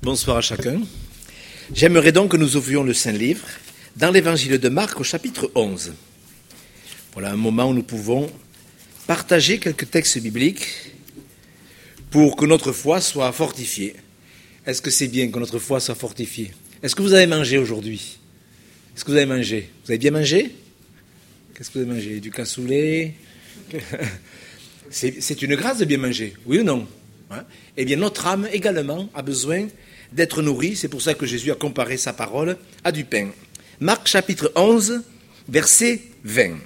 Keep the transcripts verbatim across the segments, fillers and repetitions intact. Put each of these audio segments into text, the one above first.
Bonsoir à chacun. J'aimerais donc que nous ouvrions le Saint-Livre dans l'évangile de Marc au chapitre onze. Voilà un moment où nous pouvons partager quelques textes bibliques pour que notre foi soit fortifiée. Est-ce que c'est bien que notre foi soit fortifiée? Est-ce que vous avez mangé aujourd'hui? Est-ce que vous avez mangé? Vous avez bien mangé? Qu'est-ce que vous avez mangé? Du cassoulet? c'est, c'est une grâce de bien manger, oui ou non? Hein? Eh bien, notre âme également a besoin d'être nourrie. C'est pour ça que Jésus a comparé sa parole à du pain. Marc chapitre onze, verset vingt.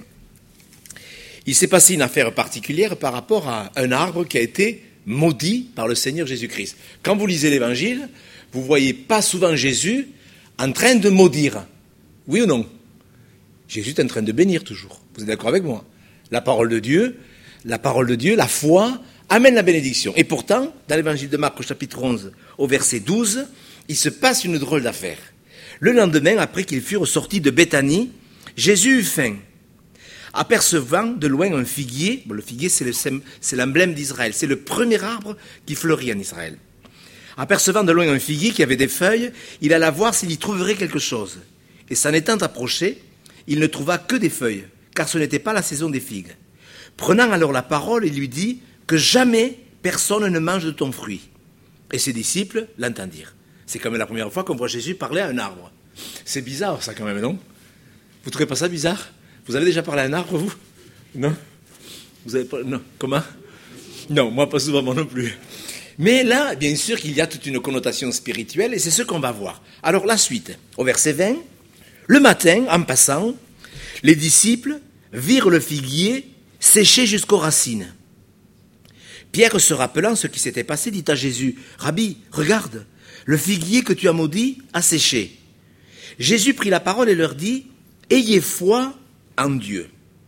Il s'est passé une affaire particulière par rapport à un arbre qui a été maudit par le Seigneur Jésus-Christ. Quand vous lisez l'Évangile, vous ne voyez pas souvent Jésus en train de maudire. Oui ou non? Jésus est en train de bénir toujours. Vous êtes d'accord avec moi? La parole de Dieu, la parole de Dieu, la foi amène la bénédiction. Et pourtant, dans l'Évangile de Marc au chapitre onze, au verset douze, il se passe une drôle d'affaire. Le lendemain, après qu'ils furent sortis de Béthanie, Jésus eut faim. Apercevant de loin un figuier, bon, le figuier c'est, le, c'est l'emblème d'Israël, c'est le premier arbre qui fleurit en Israël. Apercevant de loin un figuier qui avait des feuilles, il alla voir s'il y trouverait quelque chose. Et s'en étant approché, il ne trouva que des feuilles, car ce n'était pas la saison des figues. Prenant alors la parole, il lui dit que jamais personne ne mange de ton fruit. Et ses disciples l'entendirent. C'est quand même la première fois qu'on voit Jésus parler à un arbre. C'est bizarre ça quand même, non? Vous ne trouvez pas ça bizarre? Vous avez déjà parlé à un arbre, vous? Non? Vous avez pas... Non. Comment? Non, moi pas souvent, moi non plus. Mais là, bien sûr qu'il y a toute une connotation spirituelle, et c'est ce qu'on va voir. Alors la suite, au verset vingt, le matin, en passant, les disciples virent le figuier séché jusqu'aux racines. Pierre, se rappelant ce qui s'était passé, dit à Jésus, « Rabbi, regarde, le figuier que tu as maudit a séché. » Jésus prit la parole et leur dit, « Ayez foi en Dieu.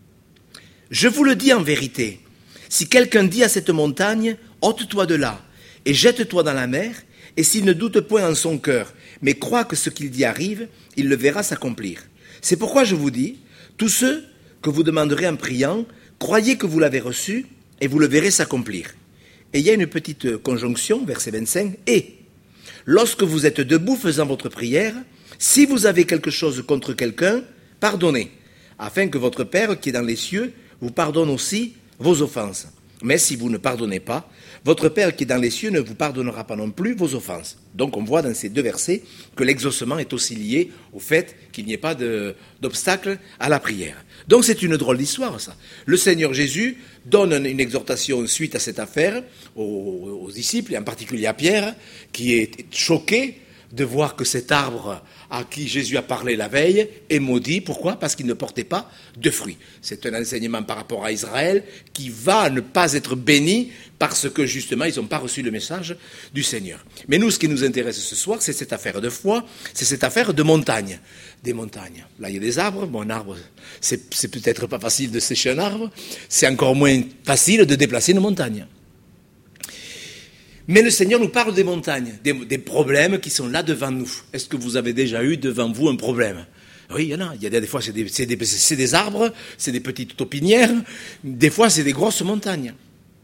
Je vous le dis en vérité, si quelqu'un dit à cette montagne, « ôte-toi de là et jette-toi dans la mer », et s'il ne doute point en son cœur, mais croit que ce qu'il dit arrive, il le verra s'accomplir. C'est pourquoi je vous dis, tous ceux que vous demanderez en priant, croyez que vous l'avez reçu, et vous le verrez s'accomplir. Et il y a une petite conjonction, verset vingt-cinq, « Et, lorsque vous êtes debout faisant votre prière, si vous avez quelque chose contre quelqu'un, pardonnez, afin que votre Père qui est dans les cieux vous pardonne aussi vos offenses. Mais si vous ne pardonnez pas, votre Père qui est dans les cieux ne vous pardonnera pas non plus vos offenses. » Donc on voit dans ces deux versets que l'exaucement est aussi lié au fait qu'il n'y ait pas de, d'obstacle à la prière. Donc c'est une drôle d'histoire ça. Le Seigneur Jésus donne une exhortation suite à cette affaire aux, aux disciples, et en particulier à Pierre, qui est choqué de voir que cet arbre à qui Jésus a parlé la veille est maudit. Pourquoi? Parce qu'il ne portait pas de fruits. C'est un enseignement par rapport à Israël qui va ne pas être béni parce que justement ils n'ont pas reçu le message du Seigneur. Mais nous, ce qui nous intéresse ce soir, c'est cette affaire de foi, c'est cette affaire de montagne. Des montagnes. Là, il y a des arbres. Bon, un arbre, c'est, c'est peut-être pas facile de sécher un arbre. C'est encore moins facile de déplacer une montagne. Mais le Seigneur nous parle des montagnes, des, des problèmes qui sont là devant nous. Est-ce que vous avez déjà eu devant vous un problème? Oui, il y en a. Il y a des, des fois, c'est des, c'est, des, c'est des arbres, c'est des petites taupinières. Des fois, c'est des grosses montagnes.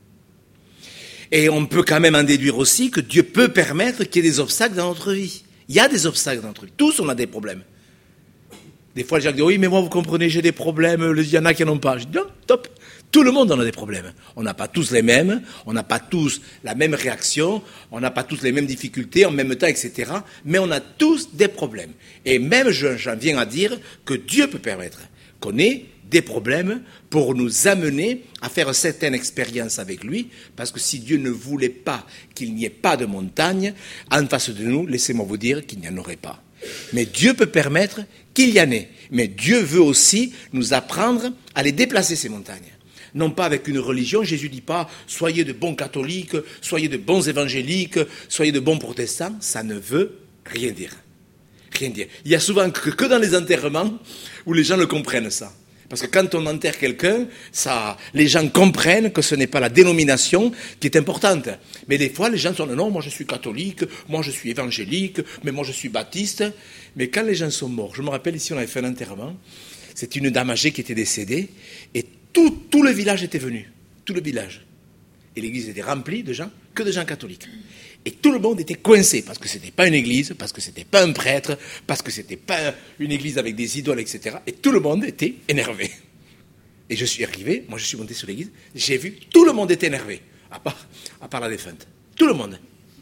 Et on peut quand même en déduire aussi que Dieu peut permettre qu'il y ait des obstacles dans notre vie. Il y a des obstacles dans notre vie. Tous, on a des problèmes. Des fois, les gens disent, oui, mais moi, vous comprenez, j'ai des problèmes. Il y en a qui n'en ont pas. Je dis, non, top. Tout le monde en a des problèmes. On n'a pas tous les mêmes, on n'a pas tous la même réaction, on n'a pas tous les mêmes difficultés en même temps, et cetera. Mais on a tous des problèmes. Et même, j'en viens à dire que Dieu peut permettre qu'on ait des problèmes pour nous amener à faire certaines expériences avec lui, parce que si Dieu ne voulait pas qu'il n'y ait pas de montagne en face de nous, laissez-moi vous dire qu'il n'y en aurait pas. Mais Dieu peut permettre qu'il y en ait. Mais Dieu veut aussi nous apprendre à les déplacer, ces montagnes. Non pas avec une religion, Jésus ne dit pas « soyez de bons catholiques, soyez de bons évangéliques, soyez de bons protestants », ça ne veut rien dire. Rien dire. Il y a souvent que, que dans les enterrements où les gens le comprennent ça. Parce que quand on enterre quelqu'un, ça, les gens comprennent que ce n'est pas la dénomination qui est importante. Mais des fois, les gens sont « non, moi je suis catholique, moi je suis évangélique, mais moi je suis baptiste ». Mais quand les gens sont morts, je me rappelle ici on avait fait un enterrement, c'est une dame âgée qui était décédée, et Tout, tout le village était venu, tout le village. Et l'église était remplie de gens, que de gens catholiques. Et tout le monde était coincé, parce que ce n'était pas une église, parce que ce n'était pas un prêtre, parce que ce n'était pas une église avec des idoles, et cetera. Et tout le monde était énervé. Et je suis arrivé, moi je suis monté sur l'église, j'ai vu, tout le monde était énervé, à part, à part la défunte. Tout le monde.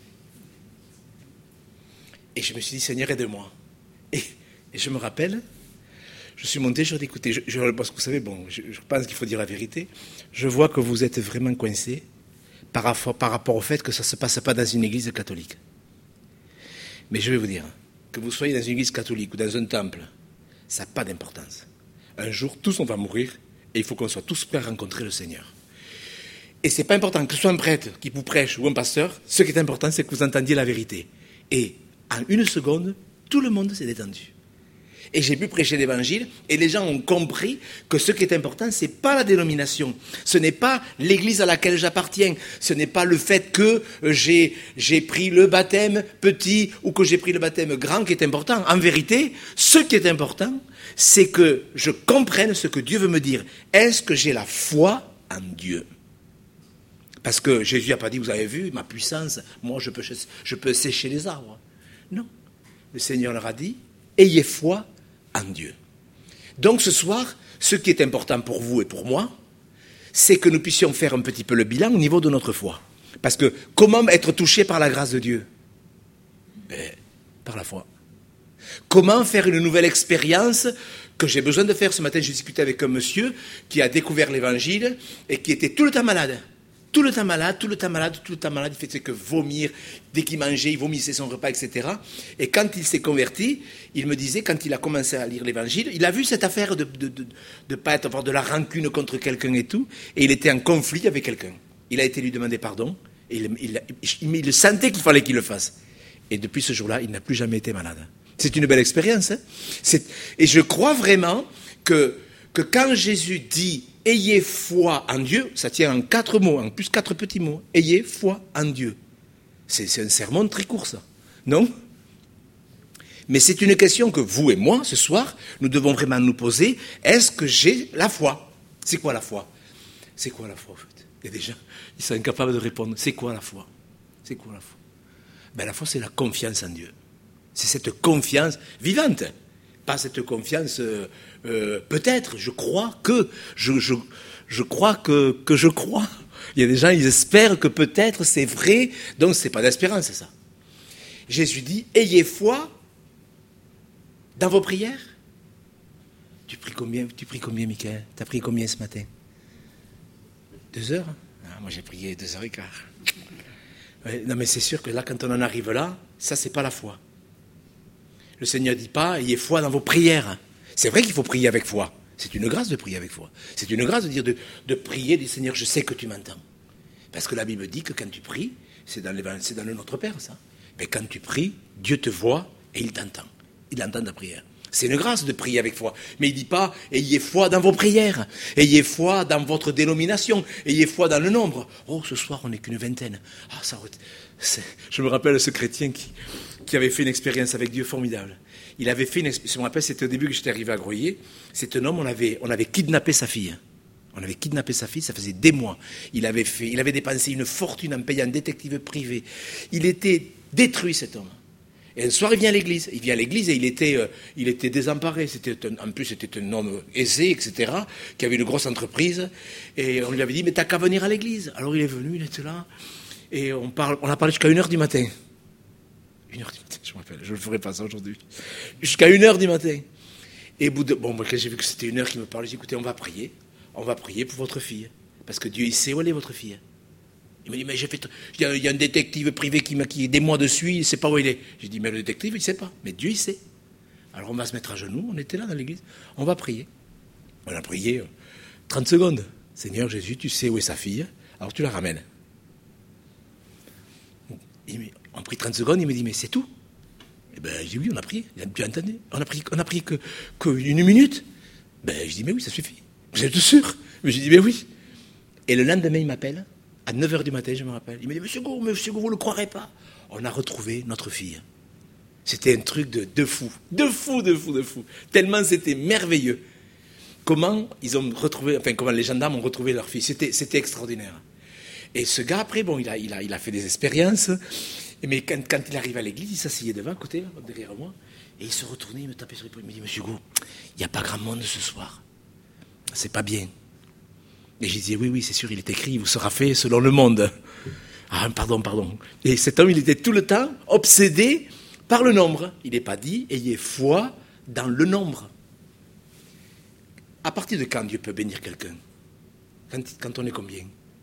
Et je me suis dit, Seigneur, aide-moi. Et, et je me rappelle, je suis monté, je lui ai dit, écoutez, je, je, parce que vous savez, bon, je, je pense qu'il faut dire la vérité, je vois que vous êtes vraiment coincé par rapport, par rapport au fait que ça ne se passe pas dans une église catholique. Mais je vais vous dire, que vous soyez dans une église catholique ou dans un temple, ça n'a pas d'importance. Un jour, tous on va mourir, et il faut qu'on soit tous prêts à rencontrer le Seigneur. Et ce n'est pas important que ce soit un prêtre qui vous prêche ou un pasteur, ce qui est important, c'est que vous entendiez la vérité. Et en une seconde, tout le monde s'est détendu. Et j'ai pu prêcher l'évangile, et les gens ont compris que ce qui est important, ce n'est pas la dénomination, ce n'est pas l'église à laquelle j'appartiens, ce n'est pas le fait que j'ai, j'ai pris le baptême petit ou que j'ai pris le baptême grand qui est important. En vérité, ce qui est important, c'est que je comprenne ce que Dieu veut me dire. Est-ce que j'ai la foi en Dieu ? Parce que Jésus n'a pas dit, vous avez vu, ma puissance, moi je peux, je peux sécher les arbres. Non. Le Seigneur leur a dit, ayez foi en Dieu. Donc ce soir, ce qui est important pour vous et pour moi, c'est que nous puissions faire un petit peu le bilan au niveau de notre foi. Parce que comment être touché par la grâce de Dieu ? Ben, par la foi. Comment faire une nouvelle expérience que j'ai besoin de faire ? Ce matin, j'ai discuté avec un monsieur qui a découvert l'évangile et qui était tout le temps malade. Tout le temps malade, tout le temps malade, tout le temps malade, il faisait que vomir, dès qu'il mangeait, il vomissait son repas, et cetera. Et quand il s'est converti, il me disait, quand il a commencé à lire l'évangile, il a vu cette affaire de ne de, de, de pas être, avoir de la rancune contre quelqu'un et tout, et il était en conflit avec quelqu'un. Il a été lui demander pardon, et il, il, il, il sentait qu'il fallait qu'il le fasse. Et depuis ce jour-là, il n'a plus jamais été malade. C'est une belle expérience. Hein ? C'est, et je crois vraiment que, que quand Jésus dit « Ayez foi en Dieu », ça tient en quatre mots, en plus quatre petits mots. « Ayez foi en Dieu ». C'est, c'est un sermon très court, ça. Non ? Mais c'est une question que vous et moi, ce soir, nous devons vraiment nous poser. Est-ce que j'ai la foi ? C'est quoi la foi ? C'est quoi la foi, en fait ? Il y a des gens, ils sont incapables de répondre. C'est quoi la foi ? C'est quoi la foi ? Ben, la foi, c'est la confiance en Dieu. C'est cette confiance vivante. Pas cette confiance, euh, euh, peut-être, je crois que, je, je, je crois que, que je crois. Il y a des gens, ils espèrent que peut-être c'est vrai, donc c'est pas d'espérance, c'est ça. Jésus dit, ayez foi dans vos prières. Tu pries combien, tu pries combien, Michael ? Tu as prié combien ce matin ? Deux heures ? Ah, moi j'ai prié deux heures et quart. Ouais, non mais c'est sûr que là, quand on en arrive là, ça c'est pas la foi. Le Seigneur ne dit pas, ayez foi dans vos prières. C'est vrai qu'il faut prier avec foi. C'est une grâce de prier avec foi. C'est une grâce de dire de, de prier, dire Seigneur, je sais que tu m'entends. Parce que la Bible dit que quand tu pries, c'est dans, les, c'est dans le Notre Père, ça. Mais quand tu pries, Dieu te voit et il t'entend. Il entend ta prière. C'est une grâce de prier avec foi. Mais il ne dit pas, ayez foi dans vos prières. Ayez foi dans votre dénomination. Ayez foi dans le nombre. Oh, ce soir, on n'est qu'une vingtaine. Ah, ça, c'est... Je me rappelle ce chrétien qui... qui avait fait une expérience avec Dieu formidable. Il avait fait une expérience, je me rappelle, c'était au début que j'étais arrivé à Groyer, c'est un homme, on avait, on avait kidnappé sa fille. On avait kidnappé sa fille, ça faisait des mois. Il avait, fait, il avait dépensé une fortune en payant un détective privé. Il était détruit, cet homme. Et un soir, il vient à l'église. Il vient à l'église et il était, euh, il était désemparé. C'était un, en plus, c'était un homme aisé, et cetera, qui avait une grosse entreprise. Et on lui avait dit, mais t'as qu'à venir à l'église. Alors il est venu, il était là. Et on, parle, on a parlé jusqu'à une heure du matin. Une heure du matin, je me rappelle, je ne le ferai pas ça aujourd'hui. Jusqu'à une heure du matin. Et bout de, bon, moi, quand j'ai vu que c'était une heure qu'il me parlait, j'ai dit, écoutez, on va prier. On va prier pour votre fille. Parce que Dieu, il sait où elle est, votre fille. Il m'a dit, mais j'ai fait, il y, a, il y a un détective privé qui, m'a, qui est des mois dessus, il ne sait pas où il est. J'ai dit, mais le détective, il ne sait pas. Mais Dieu, il sait. Alors on va se mettre à genoux, on était là dans l'église. On va prier. On a prié trente secondes. Seigneur Jésus, tu sais où est sa fille, alors tu la ramènes. Il On a pris trente secondes, il me dit, mais c'est tout. Eh bien, je dis, oui, on a prié. Tu entendais ? On a prié, on a prié que, que une minute. Ben, je dis, mais oui, ça suffit. Vous êtes sûr ? Mais je dis, mais oui. Et le lendemain, il m'appelle, à neuf heures du matin, je me rappelle. Il me dit, monsieur Gourou, monsieur Gourou, vous ne le croirez pas. On a retrouvé notre fille. C'était un truc de, de fou. De fou, de fou, de fou. Tellement c'était merveilleux. Comment ils ont retrouvé, enfin, comment les gendarmes ont retrouvé leur fille. C'était, c'était extraordinaire. Et ce gars, après, bon, il a, il a, il a fait des expériences. mais quand, quand il arrive à l'église, il s'asseyait devant, à côté, là, derrière moi, et il se retournait, il me tapait sur l'épaule, il me dit, Monsieur Gou, il n'y a pas grand monde ce soir. C'est pas bien. Et je disais, oui, oui, c'est sûr, il est écrit, il vous sera fait selon le monde. Ah, pardon, pardon. Et cet homme, il était tout le temps obsédé par le nombre. Il n'est pas dit, ayez foi dans le nombre. À partir de quand Dieu peut bénir quelqu'un? quand, quand on est combien?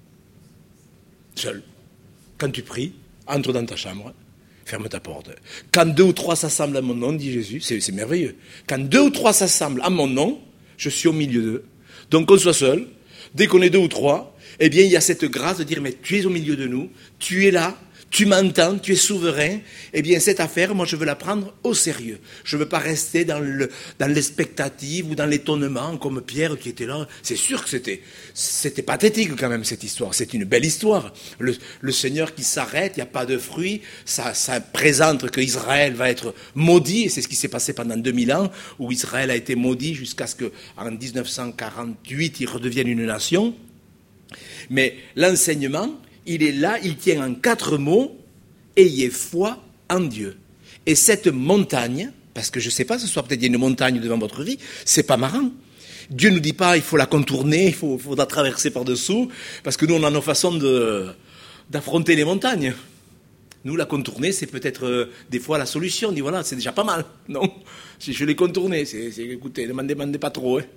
Seul. Quand tu pries, entre dans ta chambre, ferme ta porte. Quand deux ou trois s'assemblent à mon nom, dit Jésus, c'est, c'est merveilleux. Quand deux ou trois s'assemblent à mon nom, je suis au milieu d'eux. Donc qu'on soit seul, dès qu'on est deux ou trois, eh bien il y a cette grâce de dire, mais tu es au milieu de nous, tu es là, tu m'entends, tu es souverain. Eh bien cette affaire, moi je veux la prendre au sérieux. Je ne veux pas rester dans, le, dans l'expectative ou dans l'étonnement comme Pierre qui était là. C'est sûr que c'était, c'était pathétique quand même cette histoire. C'est une belle histoire. Le, le Seigneur qui s'arrête, il n'y a pas de fruits, ça, ça présente qu'Israël va être maudit. Et c'est ce qui s'est passé pendant deux mille ans, où Israël a été maudit jusqu'à ce qu'en dix-neuf cent quarante-huit, il redevienne une nation. Mais l'enseignement, il est là, il tient en quatre mots, ayez foi en Dieu. Et cette montagne, parce que je ne sais pas, ce soir peut-être il y a une montagne devant votre vie, c'est pas marrant. Dieu ne nous dit pas, il faut la contourner, il faut, faut la traverser par-dessous, parce que nous, on a nos façons de, d'affronter les montagnes. Nous, la contourner, c'est peut-être euh, des fois la solution. On dit, voilà, c'est déjà pas mal. Non, si je l'ai contourné, c'est, c'est, écoutez, ne m'en demandez pas trop. Hein.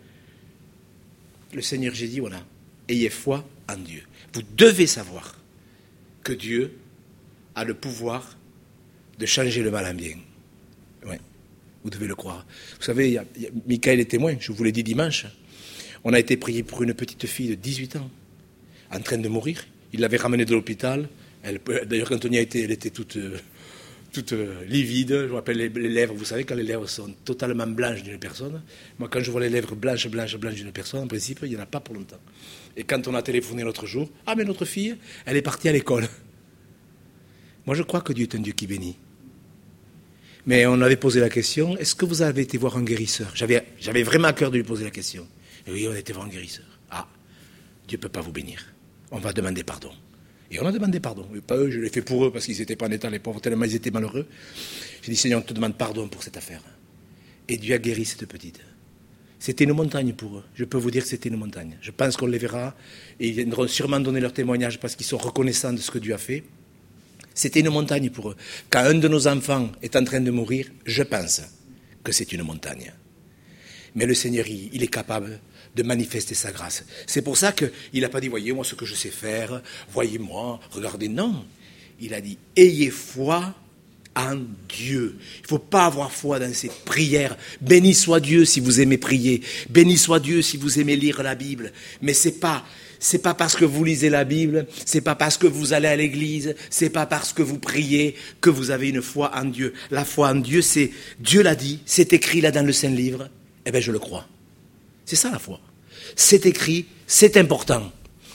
Le Seigneur, j'ai dit, voilà, ayez foi en Dieu. Vous devez savoir que Dieu a le pouvoir de changer le mal en bien. Ouais, vous devez le croire. Vous savez, il y a, il y a, Michael est témoin, je vous l'ai dit dimanche. On a été prié pour une petite fille de dix-huit ans, en train de mourir. Il l'avait ramenée de l'hôpital. Elle, d'ailleurs, quand on y a été, elle était toute, toute livide. Je me rappelle les, les lèvres. Vous savez, quand les lèvres sont totalement blanches d'une personne, moi, quand je vois les lèvres blanches, blanches, blanches d'une personne, en principe, il n'y en a pas pour longtemps. Et quand on a téléphoné l'autre jour, ah, mais notre fille, elle est partie à l'école. Moi, je crois que Dieu est un Dieu qui bénit. Mais on avait posé la question, est-ce que vous avez été voir un guérisseur? J'avais, j'avais vraiment à cœur de lui poser la question. Et oui, on a été voir un guérisseur. Ah, Dieu ne peut pas vous bénir. On va demander pardon. Et on a demandé pardon. Et pas eux, je l'ai fait pour eux, parce qu'ils n'étaient pas en état, les pauvres, tellement ils étaient malheureux. J'ai dit, Seigneur, on te demande pardon pour cette affaire. Et Dieu a guéri cette petite. C'était une montagne pour eux. Je peux vous dire que c'était une montagne. Je pense qu'on les verra, et ils viendront sûrement donner leur témoignage, parce qu'ils sont reconnaissants de ce que Dieu a fait. C'était une montagne pour eux. Quand un de nos enfants est en train de mourir, je pense que c'est une montagne. Mais le Seigneur, il, il est capable de manifester sa grâce. C'est pour ça qu'il n'a pas dit, voyez-moi ce que je sais faire, voyez-moi, regardez. Non, il a dit, ayez foi en Dieu. Il ne faut pas avoir foi dans ces prières. Béni soit Dieu si vous aimez prier. Béni soit Dieu si vous aimez lire la Bible. Mais ce n'est pas... C'est pas parce que vous lisez la Bible, c'est pas parce que vous allez à l'église, c'est pas parce que vous priez que vous avez une foi en Dieu. La foi en Dieu, c'est, Dieu l'a dit, c'est écrit là dans le Saint-Livre, eh bien je le crois. C'est ça la foi. C'est écrit, c'est important.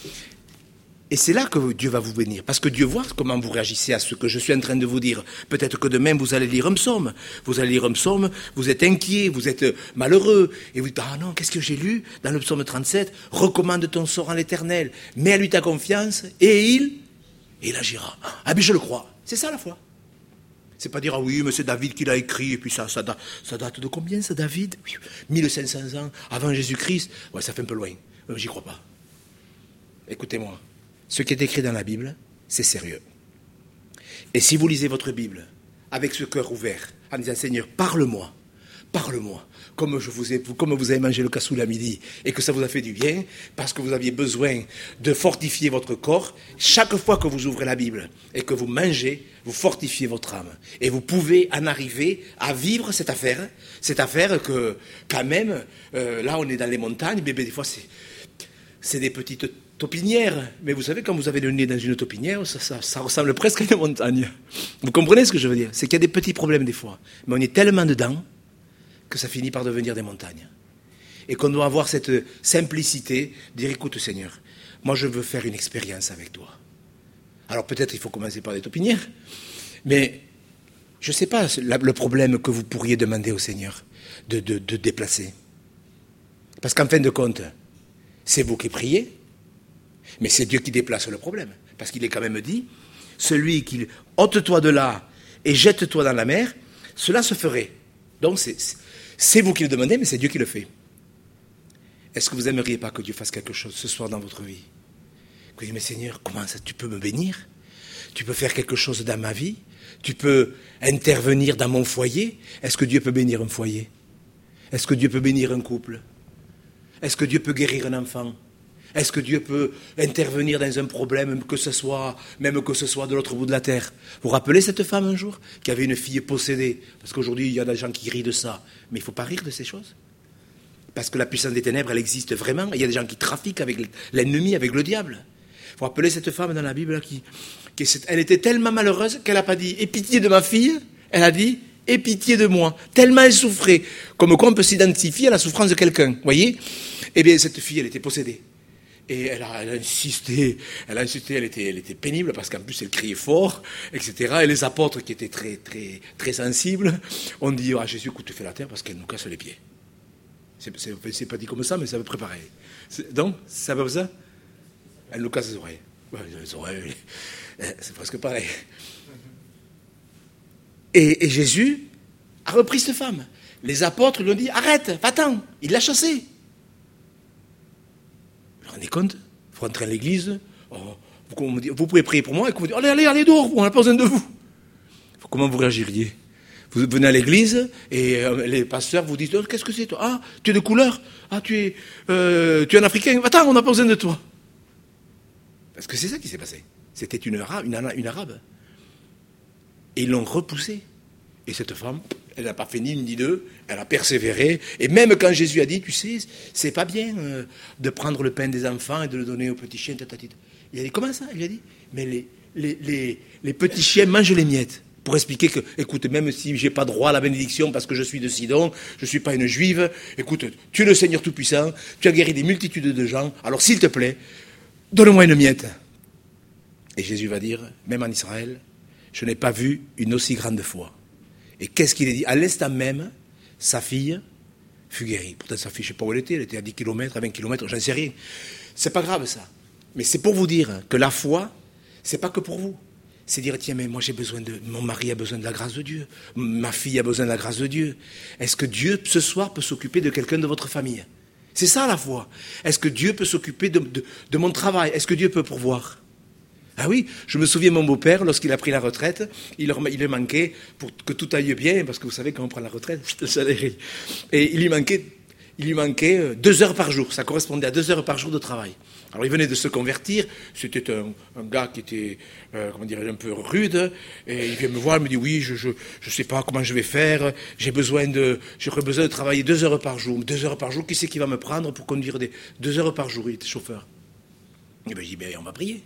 Et c'est là que Dieu va vous bénir, parce que Dieu voit comment vous réagissez à ce que je suis en train de vous dire. Peut-être que demain, vous allez lire un psaume. Vous allez lire un psaume, vous êtes inquiet, vous êtes malheureux. Et vous dites, ah non, qu'est-ce que j'ai lu dans le psaume trente-sept? Recommande ton sort en l'Éternel, mets à lui ta confiance, et il, et il agira. Ah bien, je le crois. C'est ça la foi. C'est pas dire, ah oui, mais c'est David qui l'a écrit, et puis ça, ça, date, ça date de combien, ça, David? mille cinq cents ans avant Jésus-Christ. Ouais, ça fait un peu loin. Euh, j'y crois pas. Écoutez-moi. Ce qui est écrit dans la Bible, c'est sérieux. Et si vous lisez votre Bible avec ce cœur ouvert, en disant, Seigneur, parle-moi, parle-moi, comme, je vous ai, comme vous avez mangé le cassoulet à midi, et que ça vous a fait du bien, parce que vous aviez besoin de fortifier votre corps, chaque fois que vous ouvrez la Bible et que vous mangez, vous fortifiez votre âme. Et vous pouvez en arriver à vivre cette affaire, cette affaire que, quand même, euh, là on est dans les montagnes, mais, mais des fois c'est, c'est des petites topinière, mais vous savez, quand vous avez le nez dans une topinière, ça, ça, ça ressemble presque à une montagne. Vous comprenez ce que je veux dire? C'est qu'il y a des petits problèmes des fois, mais on est tellement dedans que ça finit par devenir des montagnes. Et qu'on doit avoir cette simplicité, dire, écoute Seigneur, moi je veux faire une expérience avec toi. Alors peut-être il faut commencer par des topinières, mais je ne sais pas le problème que vous pourriez demander au Seigneur de, de, de déplacer. Parce qu'en fin de compte, c'est vous qui priez, mais c'est Dieu qui déplace le problème. Parce qu'il est quand même dit, celui qui ôte-toi de là et jette-toi dans la mer, cela se ferait. Donc c'est, c'est vous qui le demandez, mais c'est Dieu qui le fait. Est-ce que vous n'aimeriez pas que Dieu fasse quelque chose ce soir dans votre vie? Vous dites, mais Seigneur, comment ça, tu peux me bénir? Tu peux faire quelque chose dans ma vie? Tu peux intervenir dans mon foyer? Est-ce que Dieu peut bénir un foyer? Est-ce que Dieu peut bénir un couple? Est-ce que Dieu peut guérir un enfant? Est-ce que Dieu peut intervenir dans un problème, que ce soit, même que ce soit de l'autre bout de la terre? Vous vous rappelez cette femme un jour, qui avait une fille possédée? Parce qu'aujourd'hui, il y a des gens qui rient de ça. Mais il ne faut pas rire de ces choses. Parce que la puissance des ténèbres, elle existe vraiment. Il y a des gens qui trafiquent avec l'ennemi, avec le diable. Il faut rappeler cette femme dans la Bible, qui, qui elle était tellement malheureuse qu'elle n'a pas dit « Aie pitié de ma fille », elle a dit « Aie pitié de moi ». Tellement elle souffrait. Comme quoi on peut s'identifier à la souffrance de quelqu'un. Vous voyez? Eh bien, cette fille, elle était possédée. Et elle a, elle a insisté, elle a insisté, elle était, elle était pénible parce qu'en plus elle criait fort, et cetera. Et les apôtres qui étaient très, très, très sensibles ont dit ah, Jésus, écoute, tu fais la terre parce qu'elle nous casse les pieds. C'est, c'est, c'est pas dit comme ça, mais ça veut préparer. C'est, donc, ça veut ça? Elle nous casse les oreilles. Ouais, les oreilles, c'est presque pareil. Et, et Jésus a repris cette femme. Les apôtres lui ont dit arrête, va-t'en. Il l'a chassée. Vous vous rendez compte? Il faut rentrer à l'église. Oh, vous, vous pouvez prier pour moi et que vous dites allez, allez, allez dehors, on n'a pas besoin de vous. Comment vous réagiriez? Vous venez à l'église et euh, les pasteurs vous disent oh, qu'est-ce que c'est toi? Ah, tu es de couleur? Ah, tu es, euh, tu es un Africain? Attends, on n'a pas besoin de toi. Parce que c'est ça qui s'est passé. C'était une arabe, une, une arabe. Et ils l'ont repoussée. Et cette femme, elle n'a pas fait ni une ni deux, elle a persévéré. Et même quand Jésus a dit, tu sais, c'est pas bien euh, de prendre le pain des enfants et de le donner aux petits chiens, tatatit. Il a dit, comment ça? Il a dit, mais les, les, les, les petits chiens mangent les miettes. Pour expliquer que, écoute, même si je n'ai pas droit à la bénédiction parce que je suis de Sidon, je ne suis pas une juive, écoute, tu es le Seigneur Tout-Puissant, tu as guéri des multitudes de gens, alors s'il te plaît, donne-moi une miette. Et Jésus va dire, même en Israël, je n'ai pas vu une aussi grande foi. Et qu'est-ce qu'il a dit? À l'instant même, sa fille fut guérie. Pourtant, sa fille, je ne sais pas où elle était, elle était à dix kilomètres, à vingt kilomètres, j'en sais rien. C'est pas grave ça. Mais c'est pour vous dire que la foi, c'est pas que pour vous. C'est dire, tiens, mais moi j'ai besoin de... Mon mari a besoin de la grâce de Dieu. Ma fille a besoin de la grâce de Dieu. Est-ce que Dieu, ce soir, peut s'occuper de quelqu'un de votre famille? C'est ça la foi. Est-ce que Dieu peut s'occuper de, de, de mon travail? Est-ce que Dieu peut pourvoir? Ah oui, je me souviens, mon beau-père, lorsqu'il a pris la retraite, il leur, il lui manquait, pour que tout aille bien, parce que vous savez, quand on prend la retraite, et il lui manquait, il lui manquait deux heures par jour. Ça correspondait à deux heures par jour de travail. Alors il venait de se convertir, c'était un, un gars qui était, euh, comment dire, un peu rude, et il vient me voir, il me dit, oui, je ne je, je sais pas comment je vais faire, j'ai besoin de, j'aurais besoin de travailler deux heures par jour. Deux heures par jour, qui c'est qui va me prendre pour conduire des deux heures par jour? Il était chauffeur. Et bien, je dis, ben, on va prier.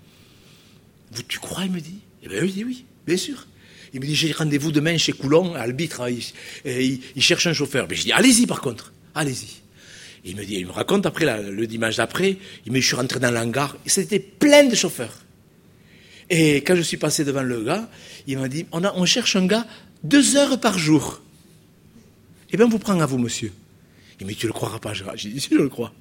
Vous, tu crois, il me dit? Eh bien, oui, je dis oui, bien sûr. Il me dit, j'ai rendez-vous demain chez Coulon, à Albitre, il, il, il cherche un chauffeur. Mais je dis, allez-y par contre, allez-y. Il me dit, il me raconte après, là, le dimanche d'après, il me dit, je suis rentré dans l'hangar, et c'était plein de chauffeurs. Et quand je suis passé devant le gars, il m'a dit, on, a, on cherche un gars deux heures par jour. Eh bien, on vous prend à vous, monsieur. Il me dit, tu ne le croiras pas, Gérard. J'ai dit, si, je le crois.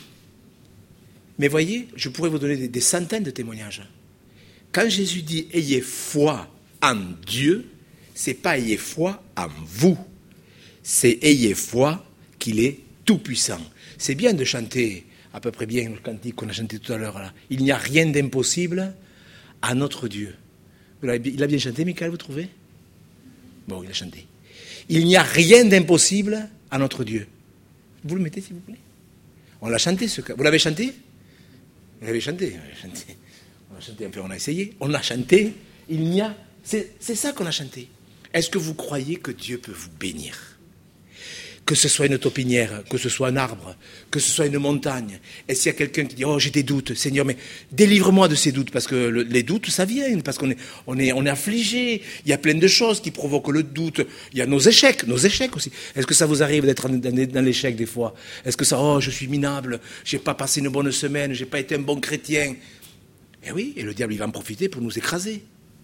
Mais voyez, je pourrais vous donner des, des centaines de témoignages. Quand Jésus dit, ayez foi en Dieu, c'est pas ayez foi en vous. C'est ayez foi qu'il est tout-puissant. C'est bien de chanter à peu près bien le cantique qu'on a chanté tout à l'heure là. Il n'y a rien d'impossible à notre Dieu. Il a bien chanté, Michael, vous trouvez? Bon, il a chanté. Il n'y a rien d'impossible à notre Dieu. Vous le mettez, s'il vous plaît? On l'a chanté, ce... Vous l'avez chanté? Vous l'avez chanté, vous l'avez chanté. On a chanté un peu, on a essayé. On a chanté. Il n'y a... C'est, c'est ça qu'on a chanté. Est-ce que vous croyez que Dieu peut vous bénir? Que ce soit une taupinière, que ce soit un arbre, que ce soit une montagne. Est-ce qu'il y a quelqu'un qui dit « Oh, j'ai des doutes, Seigneur, mais délivre-moi de ces doutes ». Parce que le, les doutes, ça vient, parce qu'on est, on est, on est affligé. Il y a plein de choses qui provoquent le doute. Il y a nos échecs, nos échecs aussi. Est-ce que ça vous arrive d'être dans, dans, dans l'échec des fois? Est-ce que ça « Oh, je suis minable, je n'ai pas passé une bonne semaine, je n'ai pas été un bon chrétien ». Eh oui, et le diable, il va en profiter pour nous écraser.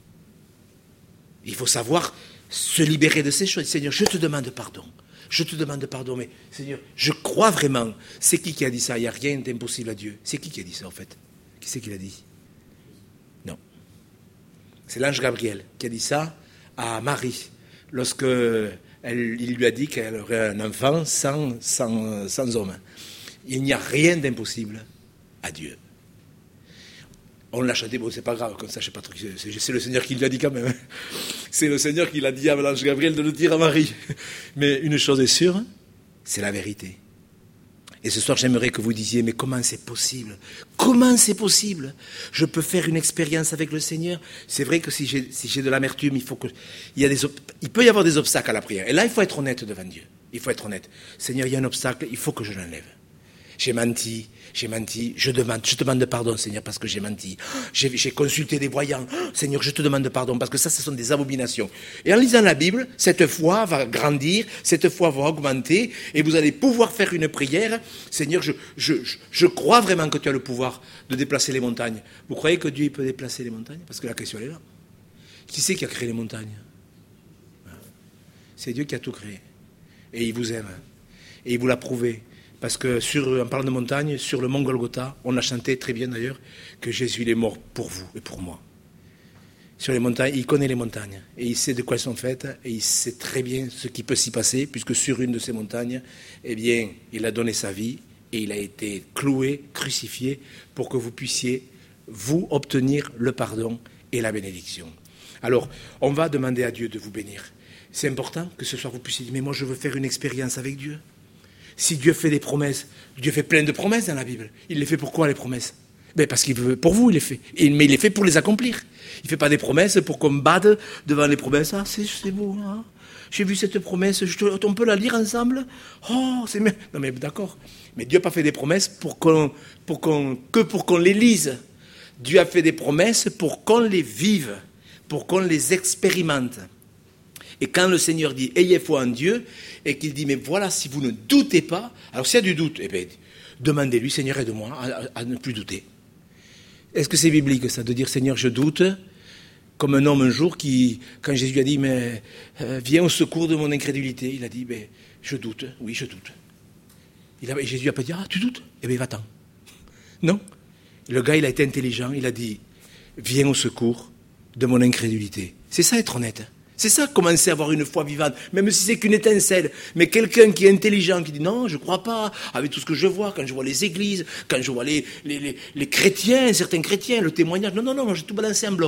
Il faut savoir se libérer de ces choses. Seigneur, je te demande pardon. Je te demande pardon, mais Seigneur, je crois vraiment. C'est qui qui a dit ça? Il n'y a rien d'impossible à Dieu. C'est qui qui a dit ça, en fait? Qui c'est qui l'a dit? Non. C'est l'ange Gabriel qui a dit ça à Marie, lorsque elle, il lui a dit qu'elle aurait un enfant sans, sans, sans homme. Il n'y a rien d'impossible à Dieu. On l'a chanté, bon, c'est pas grave, comme ça, je sais pas trop, c'est, c'est le Seigneur qui l'a dit quand même. C'est le Seigneur qui l'a dit à l'ange Gabriel de le dire à Marie. Mais une chose est sûre, c'est la vérité. Et ce soir, j'aimerais que vous disiez, mais comment c'est possible? Comment c'est possible? Je peux faire une expérience avec le Seigneur. C'est vrai que si j'ai, si j'ai de l'amertume, il faut que, il y a des, il peut y avoir des obstacles à la prière. Et là, il faut être honnête devant Dieu. Il faut être honnête. Seigneur, il y a un obstacle, il faut que je l'enlève. J'ai menti, j'ai menti, je demande, je te demande pardon, Seigneur, parce que j'ai menti. J'ai, j'ai consulté des voyants. Seigneur, je te demande pardon, parce que ça, ce sont des abominations. Et en lisant la Bible, cette foi va grandir, cette foi va augmenter, et vous allez pouvoir faire une prière. Seigneur, je, je, je, je crois vraiment que tu as le pouvoir de déplacer les montagnes. Vous croyez que Dieu peut déplacer les montagnes? Parce que la question, elle est là. Qui c'est qui a créé les montagnes? C'est Dieu qui a tout créé. Et il vous aime. Et il vous l'a prouvé. Parce que, sur, en parlant de montagne, sur le mont Golgotha, on a chanté très bien d'ailleurs que Jésus il est mort pour vous et pour moi. Sur les montagnes, il connaît les montagnes et il sait de quoi elles sont faites et il sait très bien ce qui peut s'y passer, puisque sur une de ces montagnes, eh bien, il a donné sa vie et il a été cloué, crucifié, pour que vous puissiez, vous, obtenir le pardon et la bénédiction. Alors, on va demander à Dieu de vous bénir. C'est important que ce soir vous puissiez dire, mais moi je veux faire une expérience avec Dieu. Si Dieu fait des promesses, Dieu fait plein de promesses dans la Bible. Il les fait pourquoi les promesses? Ben parce qu'il veut, pour vous il les fait. Et, mais il les fait pour les accomplir. Il ne fait pas des promesses pour qu'on bade devant les promesses. Ah, c'est, c'est beau, hein? J'ai vu cette promesse, je te, on peut la lire ensemble? Oh, c'est bien. Non mais d'accord. Mais Dieu n'a pas fait des promesses pour qu'on, pour qu'on, que pour qu'on les lise. Dieu a fait des promesses pour qu'on les vive, pour qu'on les expérimente. Et quand le Seigneur dit « ayez foi en Dieu », et qu'il dit « mais voilà, si vous ne doutez pas », alors s'il y a du doute, eh bien, demandez-lui « Seigneur, aide-moi à, à, à ne plus douter ». Est-ce que c'est biblique ça, de dire « Seigneur, je doute », comme un homme un jour qui, quand Jésus a dit « mais euh, viens au secours de mon incrédulité », il a dit ben, « je doute, oui, je doute ». Il a, et Jésus n'a pas dit « ah, tu doutes ? Eh bien, va-t'en ». Non. Le gars, il a été intelligent, il a dit « viens au secours de mon incrédulité ». C'est ça être honnête. C'est ça, commencer à avoir une foi vivante, même si c'est qu'une étincelle. Mais quelqu'un qui est intelligent, qui dit non, je ne crois pas, avec tout ce que je vois, quand je vois les églises, quand je vois les, les, les, les chrétiens, certains chrétiens, le témoignage, non, non, non, moi j'ai tout balancé en bloc.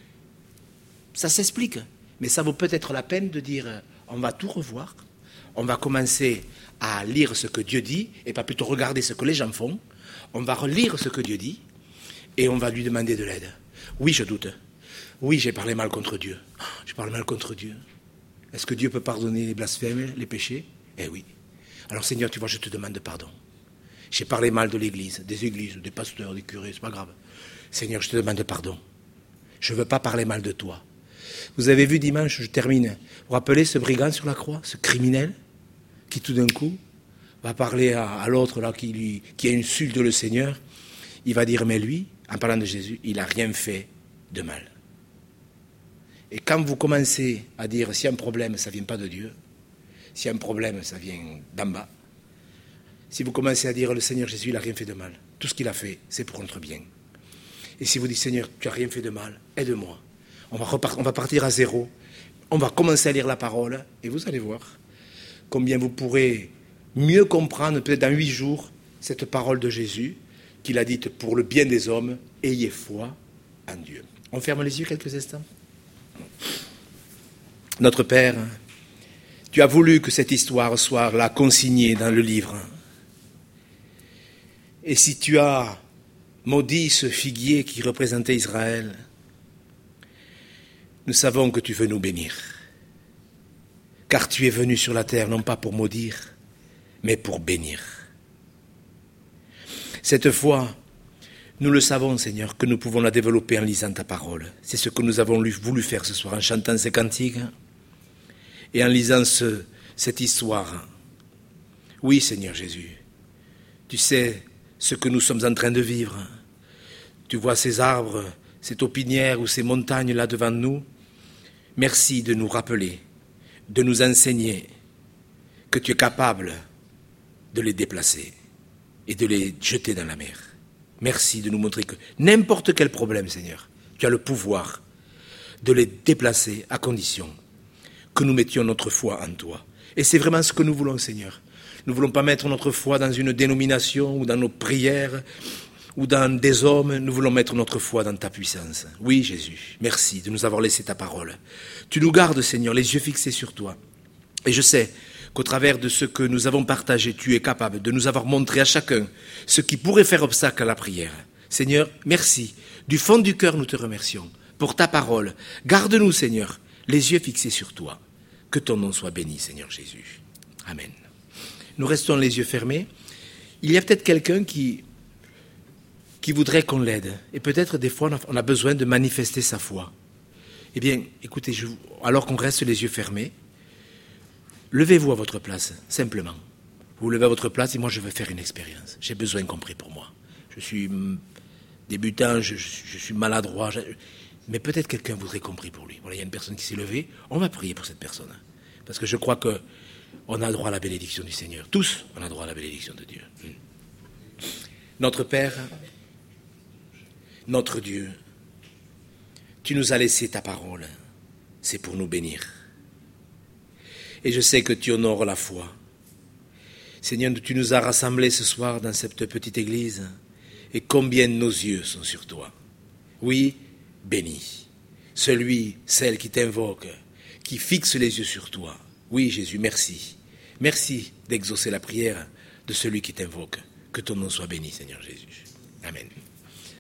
Ça s'explique. Mais ça vaut peut-être la peine de dire, on va tout revoir, on va commencer à lire ce que Dieu dit, et pas plutôt regarder ce que les gens font, on va relire ce que Dieu dit, et on va lui demander de l'aide. Oui, je doute. Oui, j'ai parlé mal contre Dieu. Je parle mal contre Dieu. Est-ce que Dieu peut pardonner les blasphèmes, les péchés? Eh oui. Alors Seigneur, tu vois, je te demande pardon. J'ai parlé mal de l'église, des églises, des pasteurs, des curés, c'est pas grave. Seigneur, je te demande pardon. Je ne veux pas parler mal de toi. Vous avez vu dimanche, je termine, vous vous rappelez ce brigand sur la croix, ce criminel, qui tout d'un coup va parler à, à l'autre là qui, lui, qui insulte le Seigneur. Il va dire, mais lui, en parlant de Jésus, il n'a rien fait de mal. Et quand vous commencez à dire, s'il y a un problème, ça ne vient pas de Dieu, s'il y a un problème, ça vient d'en bas, si vous commencez à dire, le Seigneur Jésus, il n'a rien fait de mal, tout ce qu'il a fait, c'est pour notre bien. Et si vous dites, Seigneur, tu n'as rien fait de mal, aide-moi. On va, repart- on va partir à zéro, on va commencer à lire la parole, et vous allez voir combien vous pourrez mieux comprendre, peut-être dans huit jours, cette parole de Jésus, qu'il a dite pour le bien des hommes, ayez foi en Dieu. On ferme les yeux quelques instants. Notre Père, tu as voulu que cette histoire soit là consignée dans le livre. Et si tu as maudit ce figuier qui représentait Israël, nous savons que tu veux nous bénir. Car tu es venu sur la terre non pas pour maudire, mais pour bénir. Cette foi, nous le savons, Seigneur, que nous pouvons la développer en lisant ta parole. C'est ce que nous avons voulu faire ce soir, en chantant ces cantiques et en lisant ce, cette histoire. Oui, Seigneur Jésus, tu sais ce que nous sommes en train de vivre. Tu vois ces arbres, ces taupinières ou ces montagnes là devant nous. Merci de nous rappeler, de nous enseigner que tu es capable de les déplacer et de les jeter dans la mer. Merci de nous montrer que n'importe quel problème, Seigneur, tu as le pouvoir de les déplacer à condition que nous mettions notre foi en toi. Et c'est vraiment ce que nous voulons, Seigneur. Nous ne voulons pas mettre notre foi dans une dénomination ou dans nos prières ou dans des hommes. Nous voulons mettre notre foi dans ta puissance. Oui, Jésus, merci de nous avoir laissé ta parole. Tu nous gardes, Seigneur, les yeux fixés sur toi. Et je sais qu'au travers de ce que nous avons partagé, tu es capable de nous avoir montré à chacun ce qui pourrait faire obstacle à la prière. Seigneur, merci. Du fond du cœur, nous te remercions pour ta parole. Garde-nous, Seigneur, les yeux fixés sur toi. Que ton nom soit béni, Seigneur Jésus. Amen. Nous restons les yeux fermés. Il y a peut-être quelqu'un qui, qui voudrait qu'on l'aide. Et peut-être des fois, on a besoin de manifester sa foi. Eh bien, écoutez, je, alors qu'on reste les yeux fermés, levez-vous à votre place, simplement. Vous levez à votre place et moi, je vais faire une expérience. J'ai besoin qu'on prie pour moi. Je suis débutant, je, je suis maladroit, je, mais peut-être quelqu'un voudrait qu'on prie pour lui. Voilà, il y a une personne qui s'est levée, on va prier pour cette personne. Parce que je crois qu'on a droit à la bénédiction du Seigneur. Tous, on a droit à la bénédiction de Dieu. Notre Père, notre Dieu, tu nous as laissé ta parole, c'est pour nous bénir. Et je sais que tu honores la foi. Seigneur, tu nous as rassemblés ce soir dans cette petite église, et combien nos yeux sont sur toi. Oui, béni. Celui, celle qui t'invoque, qui fixe les yeux sur toi. Oui, Jésus, merci. Merci d'exaucer la prière de celui qui t'invoque. Que ton nom soit béni, Seigneur Jésus. Amen.